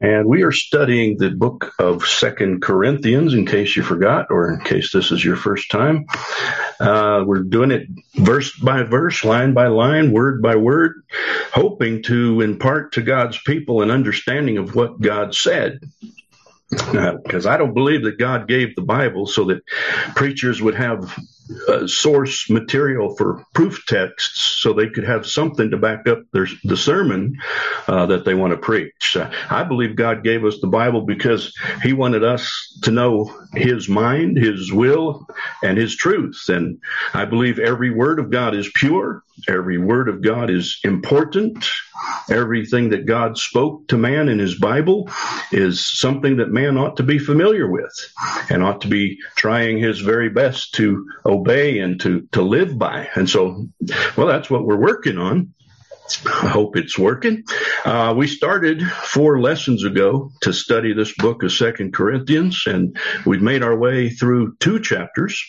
And we are studying the book of 2 Corinthians, in case you forgot, or in case this is your first time. We're doing it verse by verse, line by line, word by word, hoping to impart to God's people an understanding of what God said. Because I don't believe that God gave the Bible so that preachers would have source material for proof texts so they could have something to back up the sermon that they want to preach. I believe God gave us the Bible because he wanted us to know his mind, his will, and his truth. And I believe every word of God is pure. Every word of God is important. Everything that God spoke to man in his Bible is something that man ought to be familiar with and ought to be trying his very best to obey and to live by. And so, well, that's what we're working on. I hope it's working. We started 4 lessons ago to study this book of 2 Corinthians, and we've made our way through 2 chapters.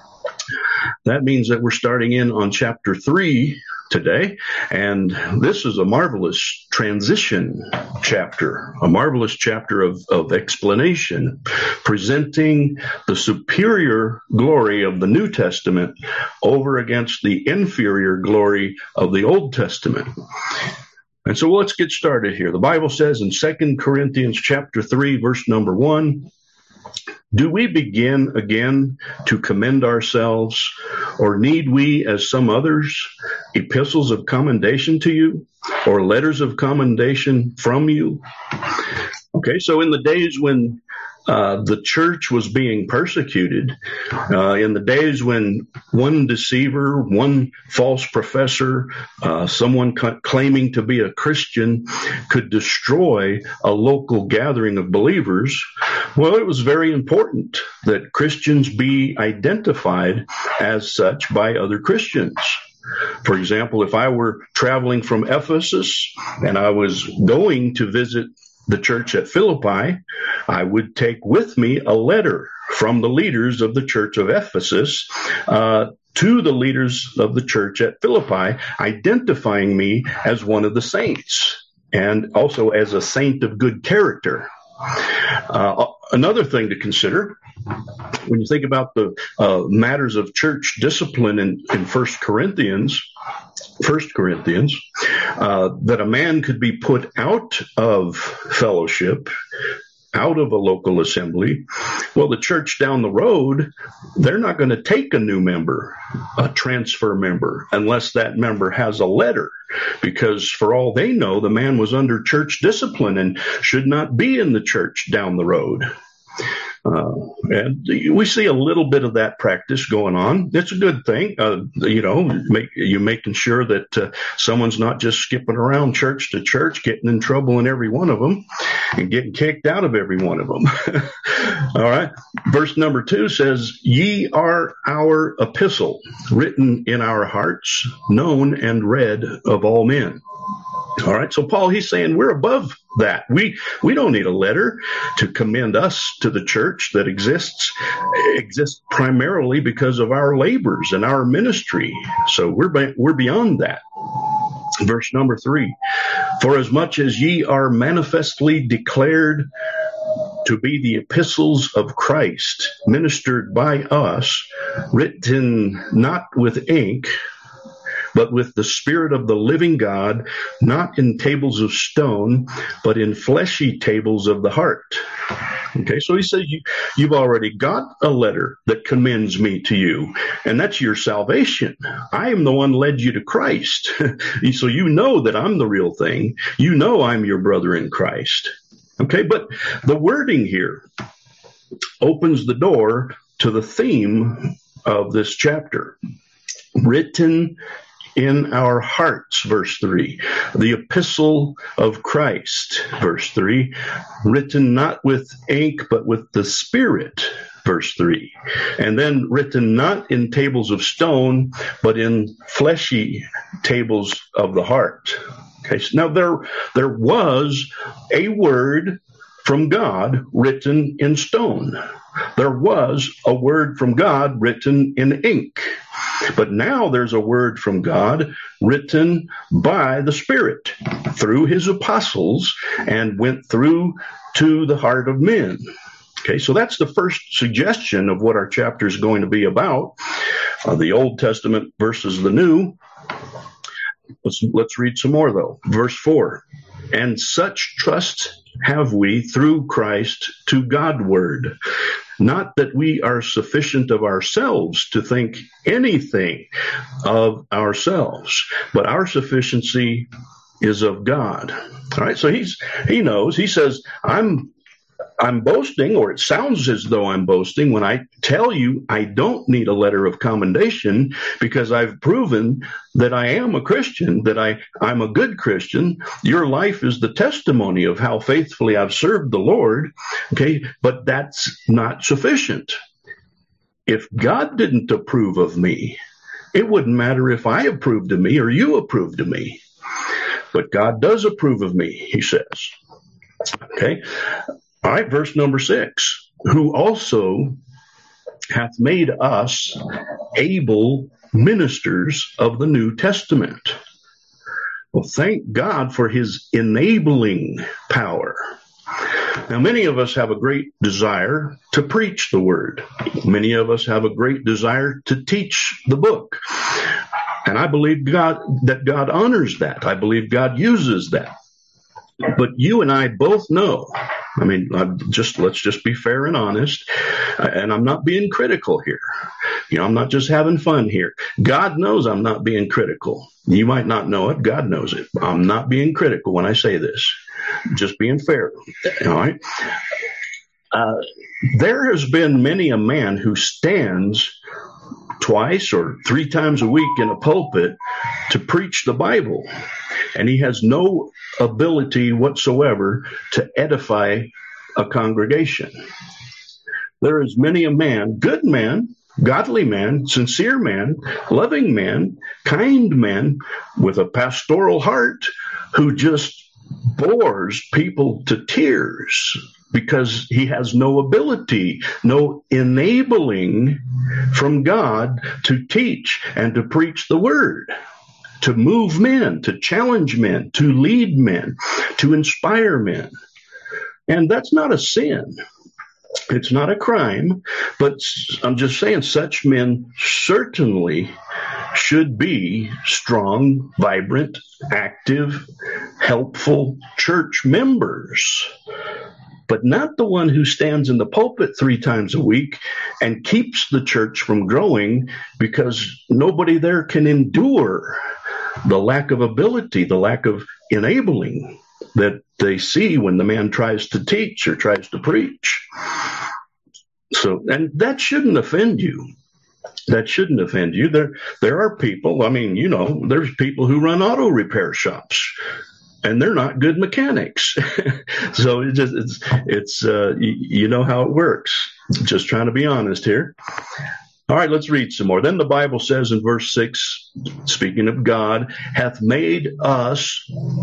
That means that we're starting in on chapter 3 today, and this is a marvelous transition chapter, a marvelous chapter of explanation, presenting the superior glory of the New Testament over against the inferior glory of the Old Testament. And so let's get started here. The Bible says in 2 Corinthians chapter 3, verse number 1, "Do we begin again to commend ourselves, or need we, as some others, epistles of commendation to you, or letters of commendation from you?" Okay, so in the days when the church was being persecuted, in the days when one deceiver, one false professor, someone claiming to be a Christian could destroy a local gathering of believers, well, it was very important that Christians be identified as such by other Christians. For example, if I were traveling from Ephesus and I was going to visit the church at Philippi, I would take with me a letter from the leaders of the church of Ephesus to the leaders of the church at Philippi, identifying me as one of the saints and also as a saint of good character. Another thing to consider when you think about the matters of church discipline in 1 Corinthians, that a man could be put out of fellowship, out of a local assembly. Well, the church down the road, they're not going to take a new member, a transfer member, unless that member has a letter, because for all they know, the man was under church discipline and should not be in the church down the road. And we see a little bit of that practice going on. It's a good thing, making sure that someone's not just skipping around church to church, getting in trouble in every one of them and getting kicked out of every one of them. All right. Verse number 2 says, "Ye are our epistle, written in our hearts, known and read of all men." All right, so Paul, he's saying we're above that. We don't need a letter to commend us to the church that exists primarily because of our labors and our ministry. So we're beyond that. Verse number 3, "For as much as ye are manifestly declared to be the epistles of Christ, ministered by us, written not with ink, but with the Spirit of the living God, not in tables of stone, but in fleshy tables of the heart." Okay, so he says you've already got a letter that commends me to you, and that's your salvation. I am the one led you to Christ. So you know that I'm the real thing. You know I'm your brother in Christ. Okay, but the wording here opens the door to the theme of this chapter. Written in our hearts, verse 3. The epistle of Christ, verse 3. Written not with ink, but with the Spirit, verse 3. And then written not in tables of stone, but in fleshy tables of the heart. Okay, so now there was a word from God written in stone. There was a word from God written in ink. But now there's a word from God written by the Spirit through his apostles and went through to the heart of men. Okay, so that's the first suggestion of what our chapter is going to be about, the Old Testament versus the New. Let's read some more, though. Verse 4, and such trust have we through Christ to Godward, not that we are sufficient of ourselves to think anything of ourselves, but our sufficiency is of God. All right, so he knows. He says, I'm boasting, or it sounds as though I'm boasting when I tell you I don't need a letter of commendation because I've proven that I am a Christian, that I'm a good Christian. Your life is the testimony of how faithfully I've served the Lord. Okay, but that's not sufficient. If God didn't approve of me, it wouldn't matter if I approved of me or you approved of me. But God does approve of me, he says. Okay. All right, verse number 6, who also hath made us able ministers of the New Testament. Well, thank God for his enabling power. Now, many of us have a great desire to preach the word. Many of us have a great desire to teach the book. And I believe that God honors that. I believe God uses that. But you and I both know, I mean, let's just be fair and honest. And I'm not being critical here. I'm not just having fun here. God knows I'm not being critical. You might not know it. God knows it. I'm not being critical when I say this. Just being fair. All right. There has been many a man who stands twice or 3 times a week in a pulpit to preach the Bible, and he has no ability whatsoever to edify a congregation. There is many a man, good man, godly man, sincere man, loving man, kind man, with a pastoral heart, who just bores people to tears because he has no ability, no enabling from God to teach and to preach the word, to move men, to challenge men, to lead men, to inspire men. And that's not a sin. It's not a crime, but I'm just saying such men certainly should be strong, vibrant, active, helpful church members, but not the one who stands in the pulpit 3 times a week and keeps the church from growing because nobody there can endure the lack of ability, the lack of enabling that they see when the man tries to teach or tries to preach. So, and that shouldn't offend you. That shouldn't offend you. There are people, I mean, there's people who run auto repair shops, and they're not good mechanics. So it's you know how it works. Just trying to be honest here. All right, let's read some more. Then the Bible says in verse 6, speaking of God, hath made us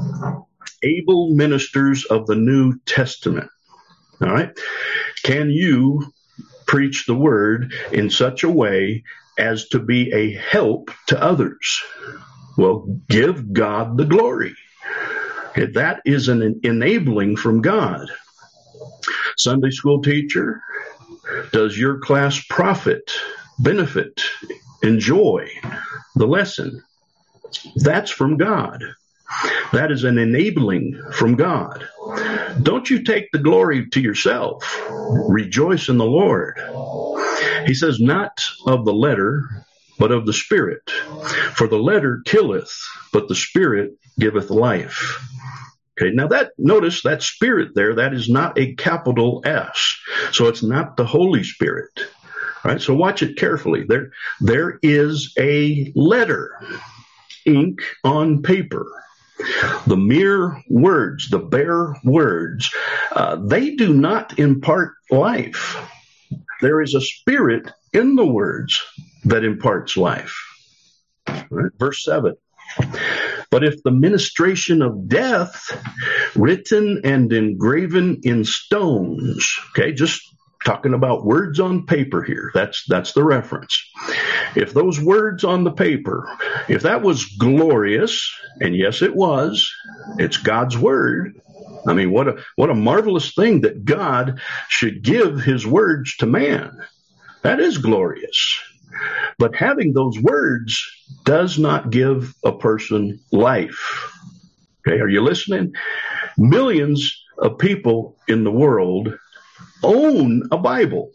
able ministers of the New Testament. All right. Can you preach the word in such a way as to be a help to others? Well, give God the glory. Okay, that is an enabling from God. Sunday school teacher, does your class profit, benefit, enjoy the lesson? That's from God. That is an enabling from God. Don't you take the glory to yourself. Rejoice in the Lord. He says, not of the letter, but of the Spirit. For the letter killeth, but the Spirit giveth life. Okay, now notice that Spirit there, that is not a capital S. So it's not the Holy Spirit. All right, so watch it carefully. There is a letter, ink on paper. The mere words, the bare words, they do not impart life. There is a spirit in the words that imparts life. Right? Verse 7. But if the ministration of death, written and engraven in stones, okay, just talking about words on paper here, that's the reference. if those words on the paper, if that was glorious, and yes, it was, it's God's word. I mean, what a marvelous thing that God should give his words to man. That is glorious. But having those words does not give a person life. Okay, are you listening? Millions of people in the world own a Bible,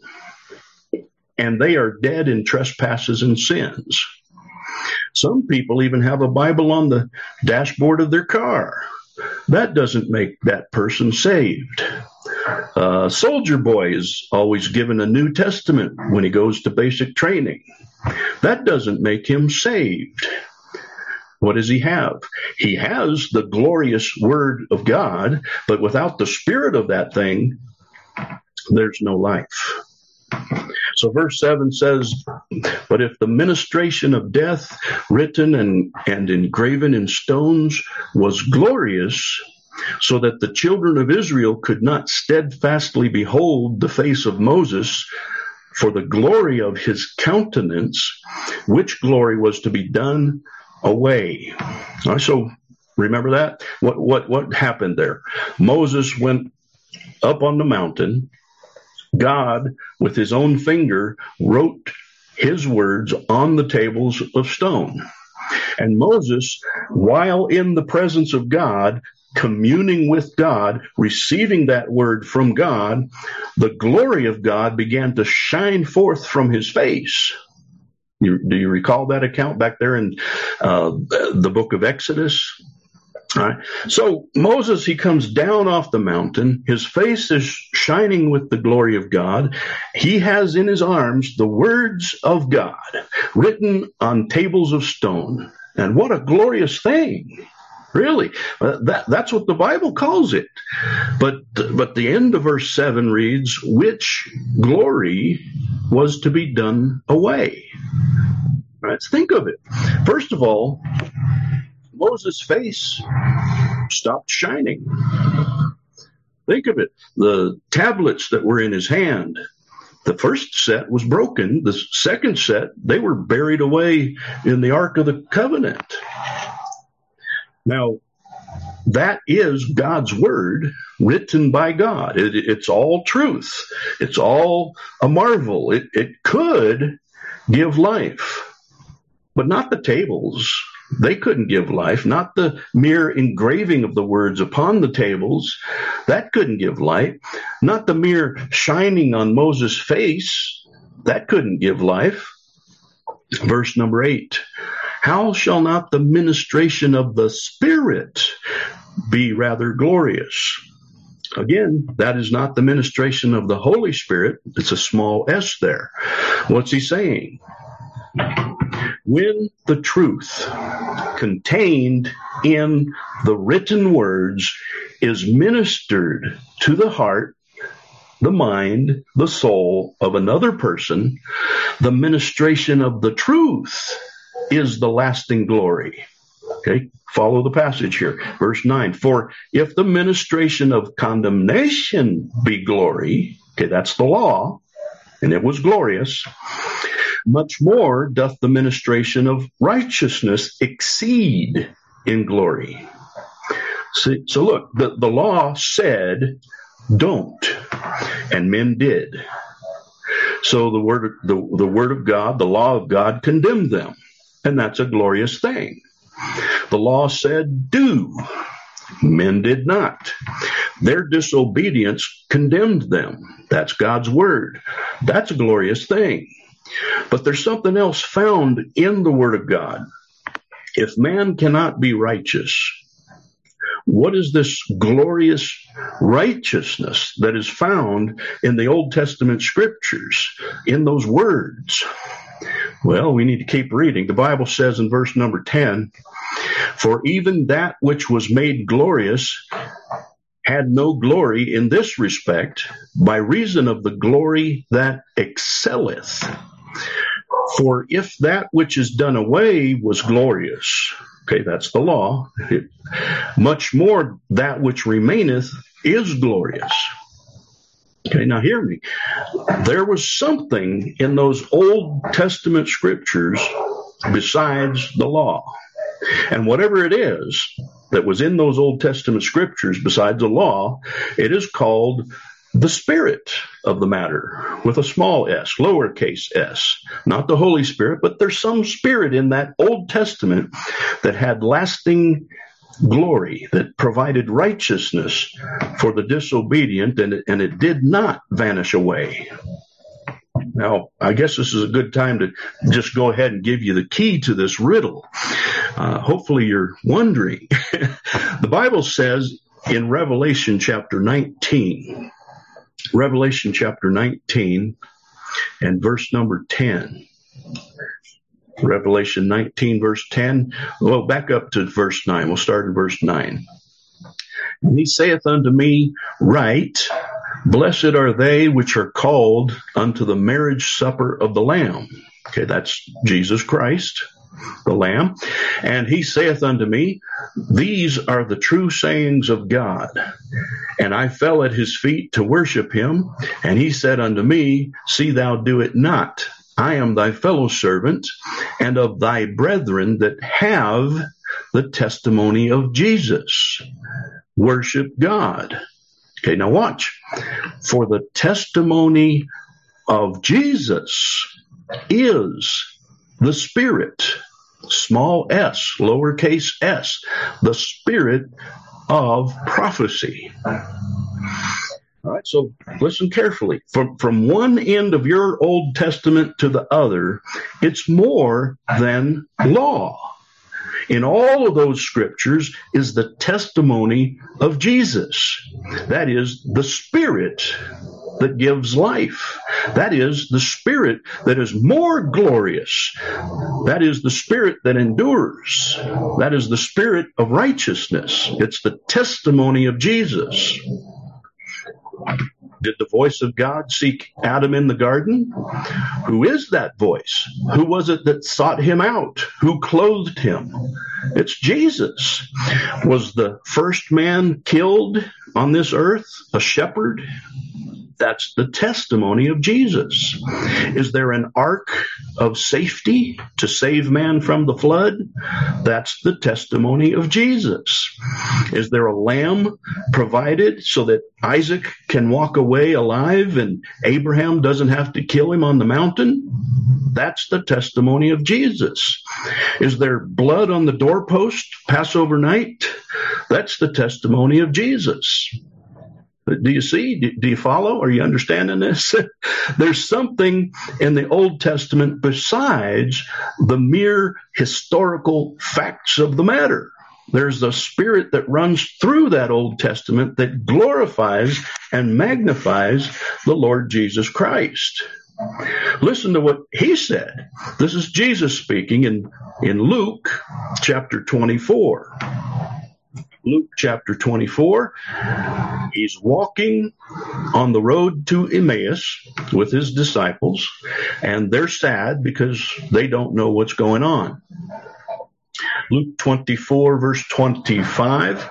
and they are dead in trespasses and sins. Some people even have a Bible on the dashboard of their car. That doesn't make that person saved. Soldier boy is always given a New Testament when he goes to basic training. That doesn't make him saved. What does he have? He has the glorious Word of God, but without the Spirit of that thing, there's no life. So verse 7 says, but if the ministration of death written and engraven in stones was glorious, so that the children of Israel could not steadfastly behold the face of Moses for the glory of his countenance, which glory was to be done away. All right, so remember that? What happened there? Moses went up on the mountain. God, with his own finger, wrote his words on the tables of stone. And Moses, while in the presence of God, communing with God, receiving that word from God, the glory of God began to shine forth from his face. Do you recall that account back there in the book of Exodus? All right. So Moses, he comes down off the mountain. His face is shining with the glory of God. He has in his arms the words of God written on tables of stone. And what a glorious thing. Really. That's what the Bible calls it. But the end of verse 7 reads, which glory was to be done away. All right, let's think of it. First of all, Moses' face stopped shining. Think of it. The tablets that were in his hand, the first set was broken. The second set, they were buried away in the Ark of the Covenant. Now, that is God's word written by God. It's all truth. It's all a marvel. It could give life, but not the tables. They couldn't give life, not the mere engraving of the words upon the tables. That couldn't give life. Not the mere shining on Moses' face. That couldn't give life. Verse number 8. How shall not the ministration of the Spirit be rather glorious? Again, that is not the ministration of the Holy Spirit. It's a small s there. What's he saying? When the truth contained in the written words is ministered to the heart, the mind, the soul of another person, the ministration of the truth is the lasting glory. Okay, follow the passage here. Verse 9, for if the ministration of condemnation be glory, okay, that's the law, and it was glorious, much more doth the ministration of righteousness exceed in glory. See, so look, the law said, don't, and men did. So the word of God, the law of God condemned them, and that's a glorious thing. The law said, do. Men did not. Their disobedience condemned them. That's God's word. That's a glorious thing. But there's something else found in the Word of God. If man cannot be righteous, what is this glorious righteousness that is found in the Old Testament scriptures, in those words? Well, we need to keep reading. The Bible says in verse number 10, for even that which was made glorious had no glory in this respect, by reason of the glory that excelleth. For if that which is done away was glorious, okay, that's the law, much more that which remaineth is glorious. Okay, now hear me. There was something in those Old Testament scriptures besides the law. And whatever it is that was in those Old Testament scriptures besides the law, it is called the spirit of the matter, with a small s, lowercase s. Not the Holy Spirit, but there's some spirit in that Old Testament that had lasting glory, that provided righteousness for the disobedient, and it did not vanish away. Now, I guess this is a good time to just go ahead and give you the key to this riddle. Hopefully you're wondering. The Bible says in Revelation chapter 19 and verse number 10. Revelation 19, verse 10. Well, back up to verse 9. We'll start in verse 9. And he saith unto me, Write, blessed are they which are called unto the marriage supper of the Lamb. Okay, that's Jesus Christ, the Lamb. And he saith unto me, These are the true sayings of God. And I fell at his feet to worship him. And he said unto me, See thou do it not. I am thy fellow servant and of thy brethren that have the testimony of Jesus. Worship God. Okay, now watch. For the testimony of Jesus is the Spirit, small s, lowercase s, the spirit of prophecy. All right, so listen carefully. From one end of your Old Testament to the other, it's more than law. In all of those scriptures is the testimony of Jesus. That is the Spirit that gives life. That is the Spirit that is more glorious. That is the Spirit that endures. That is the Spirit of righteousness. It's the testimony of Jesus. Did the voice of God seek Adam in the garden? Who is that voice? Who was it that sought him out? Who clothed him? It's Jesus. Was the first man killed on this earth a shepherd? That's the testimony of Jesus. Is there an ark of safety to save man from the flood? That's the testimony of Jesus. Is there a lamb provided so that Isaac can walk away alive and Abraham doesn't have to kill him on the mountain? That's the testimony of Jesus. Is there blood on the doorpost Passover night? That's the testimony of Jesus. Do you see? Do you follow? Are you understanding this? There's something in the Old Testament besides the mere historical facts of the matter. There's a spirit that runs through that Old Testament that glorifies and magnifies the Lord Jesus Christ. Listen to what he said. This is Jesus speaking in Luke chapter 24. Luke chapter 24, he's walking on the road to Emmaus with his disciples, and they're sad because they don't know what's going on. Luke 24, verse 25.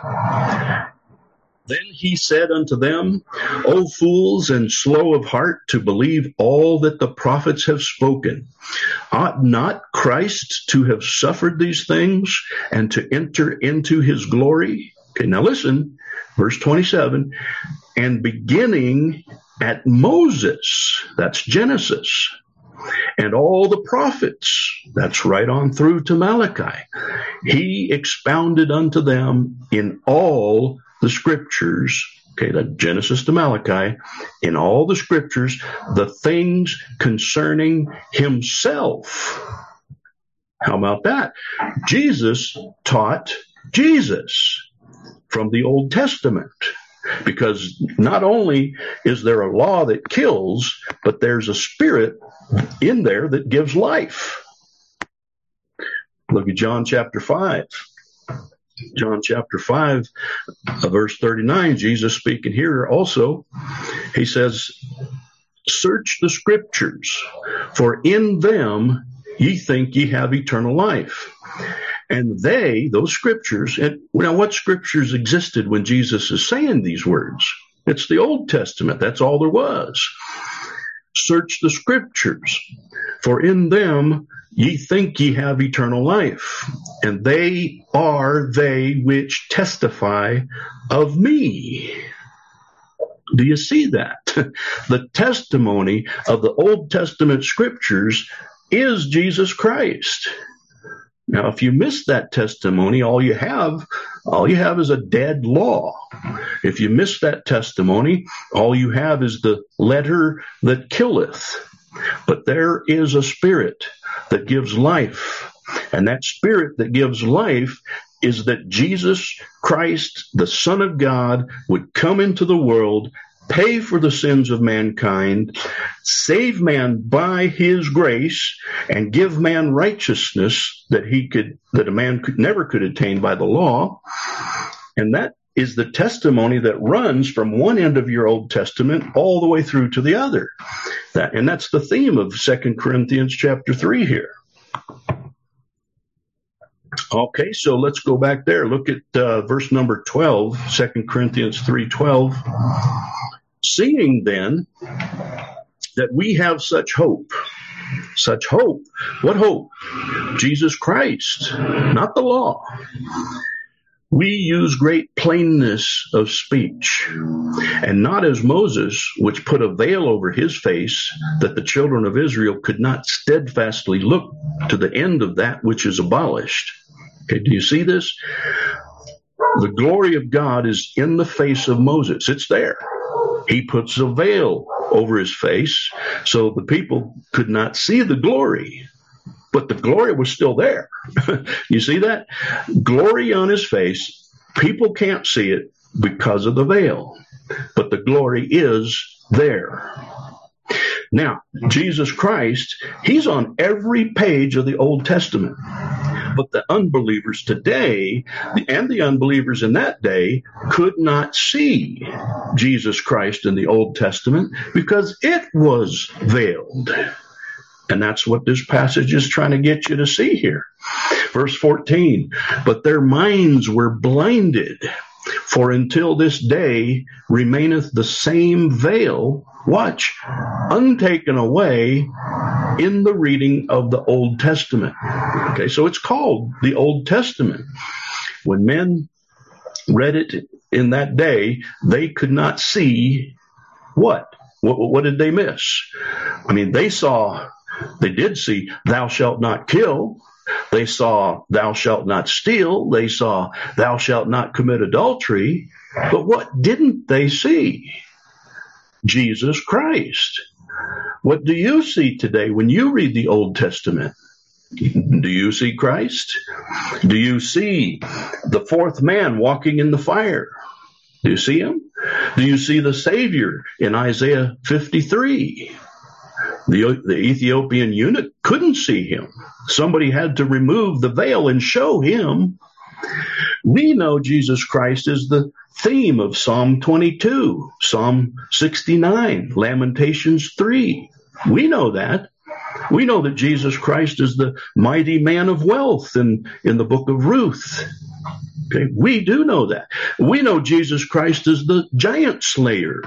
Then he said unto them, O fools and slow of heart to believe all that the prophets have spoken. Ought not Christ to have suffered these things and to enter into his glory? Okay, now listen, verse 27, and beginning at Moses, that's Genesis, and all the prophets, that's right on through to Malachi, he expounded unto them in all the scriptures, okay, that Genesis to Malachi, in all the scriptures, the things concerning himself. How about that? Jesus taught Jesus from the Old Testament, because not only is there a law that kills, but there's a spirit in there that gives life. Look at John chapter 5. John chapter 5, verse 39, Jesus speaking here also, he says, Search the scriptures, for in them ye think ye have eternal life. And they, those scriptures, and now what scriptures existed when Jesus is saying these words? It's the Old Testament. That's all there was. Search the Scriptures, for in them ye think ye have eternal life, and they are they which testify of me. Do you see that? The testimony of the Old Testament Scriptures is Jesus Christ. Now, if you miss that testimony, all you have is a dead law. If you miss that testimony, all you have is the letter that killeth. But there is a Spirit that gives life. And that Spirit that gives life is that Jesus Christ, the Son of God, would come into the world, pay for the sins of mankind, save man by his grace, and give man righteousness that a man never could attain by the law. And that is the testimony that runs from one end of your Old Testament all the way through to the other. And that's the theme of 2 Corinthians chapter 3 here. Okay, so let's go back there. Look at verse number 12, 2 Corinthians 3:12. Seeing then that we have such hope. Such hope. What hope? Jesus Christ, not the law. We use great plainness of speech, and not as Moses, which put a veil over his face, that the children of Israel could not steadfastly look to the end of that which is abolished. Okay, do you see this? The glory of God is in the face of Moses. It's there. He puts a veil over his face so the people could not see the glory. But the glory was still there. You see that? Glory on his face. People can't see it because of the veil. But the glory is there. Now, Jesus Christ, he's on every page of the Old Testament. But the unbelievers today and the unbelievers in that day could not see Jesus Christ in the Old Testament because it was veiled. And that's what this passage is trying to get you to see here. Verse 14, but their minds were blinded, for until this day remaineth the same veil, watch, untaken away in the reading of the Old Testament. Okay, so it's called the Old Testament. When men read it in that day, they could not see what? What did they miss? I mean, they did see, thou shalt not kill. They saw, thou shalt not steal. They saw, thou shalt not commit adultery. But what didn't they see? Jesus Christ. What do you see today when you read the Old Testament? Do you see Christ? Do you see the fourth man walking in the fire? Do you see him? Do you see the Savior in Isaiah 53? The Ethiopian eunuch couldn't see him. Somebody had to remove the veil and show him. We know Jesus Christ is the theme of Psalm 22, Psalm 69, Lamentations 3. We know that. We know that Jesus Christ is the mighty man of wealth in the book of Ruth. Okay, we do know that. We know Jesus Christ is the giant slayer.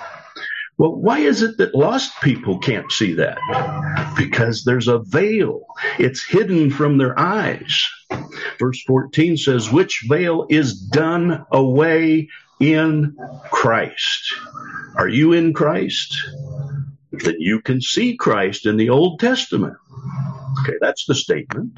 Well, why is it that lost people can't see that? Because there's a veil. It's hidden from their eyes. Verse 14 says, which veil is done away in Christ. Are you in Christ? Then you can see Christ in the Old Testament. Okay, that's the statement.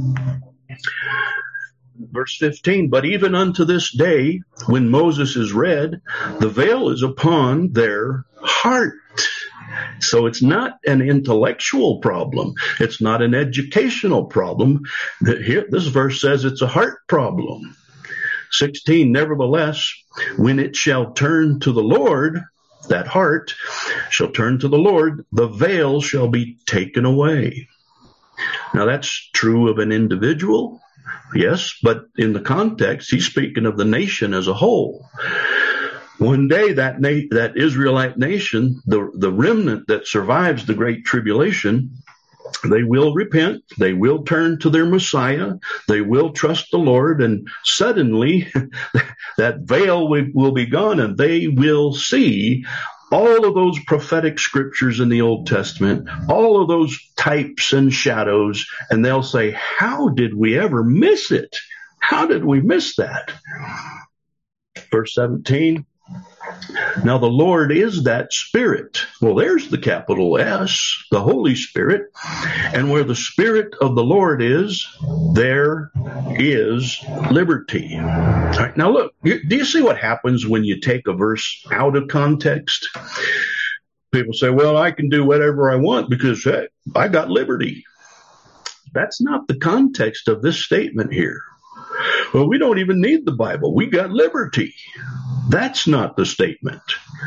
Verse 15, but even unto this day, when Moses is read, the veil is upon their heart. So it's not an intellectual problem. It's not an educational problem. This verse says it's a heart problem. 16, nevertheless, when it shall turn to the Lord, that heart shall turn to the Lord, the veil shall be taken away. Now that's true of an individual. Yes, but in the context, he's speaking of the nation as a whole. One day, that Israelite nation, the remnant that survives the Great Tribulation, They will repent. They will turn to their Messiah. They will trust the Lord. And suddenly that veil will be gone, and they will see all of those prophetic scriptures in the Old Testament, all of those types and shadows, and they'll say, how did we ever miss it? How did we miss that? Verse 17. Now the Lord is that Spirit. Well, there's the capital S, the Holy Spirit. And where the Spirit of the Lord is, there is liberty. All right, now look, do you see what happens when you take a verse out of context? People say, well, I can do whatever I want because hey, I got liberty. That's not the context of this statement here. Well, we don't even need the Bible. We got liberty. That's not the statement.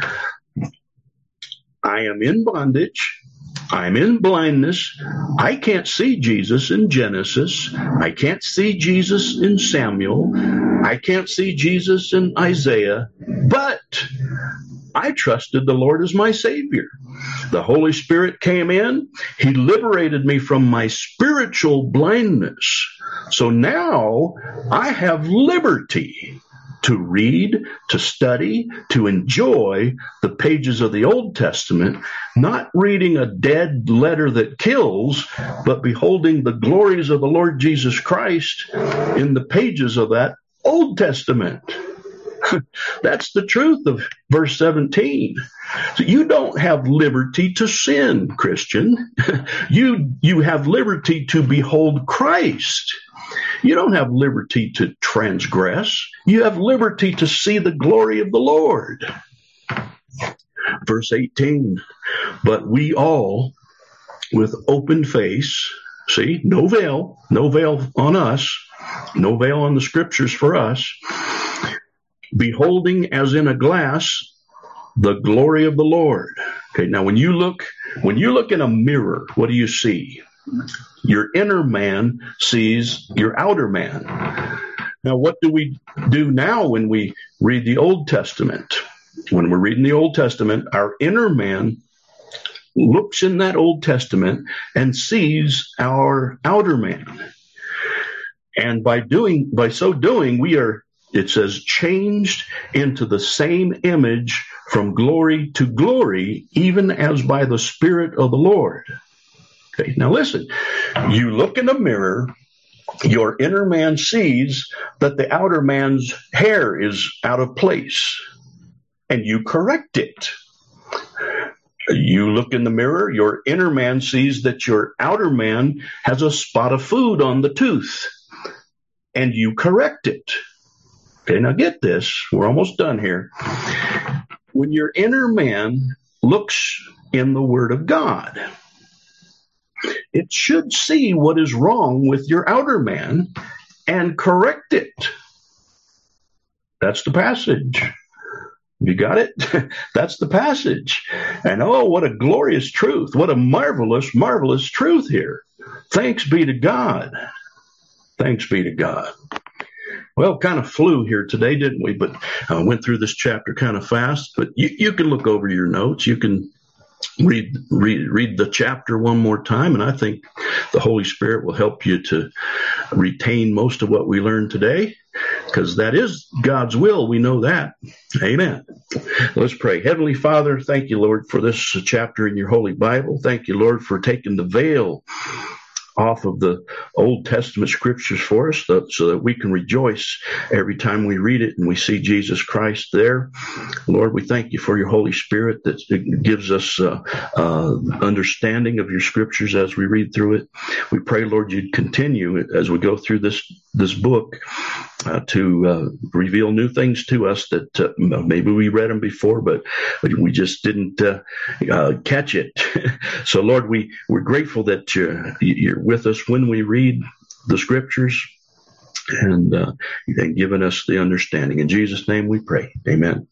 I am in bondage. I'm in blindness. I can't see Jesus in Genesis. I can't see Jesus in Samuel. I can't see Jesus in Isaiah. But I trusted the Lord as my Savior. The Holy Spirit came in. He liberated me from my spiritual blindness. So now I have liberty to read, to study, to enjoy the pages of the Old Testament, not reading a dead letter that kills, but beholding the glories of the Lord Jesus Christ in the pages of that Old Testament. That's the truth of verse 17. So you don't have liberty to sin, Christian. You have liberty to behold Christ. You don't have liberty to transgress. You have liberty to see the glory of the Lord. Verse 18, but we all with open face, see, no veil on us, no veil on the scriptures for us, beholding as in a glass the glory of the Lord. Okay, now when you look in a mirror, what do you see? Your inner man sees your outer man. Now, what do we do now when we read the Old Testament? When we're reading the Old Testament, our inner man looks in that Old Testament and sees our outer man. And by so doing, we are, it says, changed into the same image from glory to glory, even as by the Spirit of the Lord. Okay, now listen, you look in a mirror, your inner man sees that the outer man's hair is out of place, and you correct it. You look in the mirror, your inner man sees that your outer man has a spot of food on the tooth, and you correct it. Okay, now get this, we're almost done here. When your inner man looks in the Word of God, it should see what is wrong with your outer man and correct it. That's the passage. You got it? That's the passage. And oh, what a glorious truth. What a marvelous, marvelous truth here. Thanks be to God. Thanks be to God. Well, kind of flew here today, didn't we? But I went through this chapter kind of fast. But you can look over your notes. You can read the chapter one more time, and I think the Holy Spirit will help you to retain most of what we learned today, because that is God's will. We know that. Amen. Let's pray. Heavenly Father, thank you, Lord, for this chapter in your Holy Bible. Thank you, Lord, for taking the veil off of the Old Testament scriptures for us so that we can rejoice every time we read it and we see Jesus Christ there. Lord, we thank you for your Holy Spirit that gives us understanding of your scriptures as we read through it. We pray, Lord, you'd continue as we go through this book to reveal new things to us that maybe we read them before, but we just didn't catch it. So, Lord, we're grateful that you're with us when we read the scriptures and given us the understanding. In Jesus' name we pray. Amen.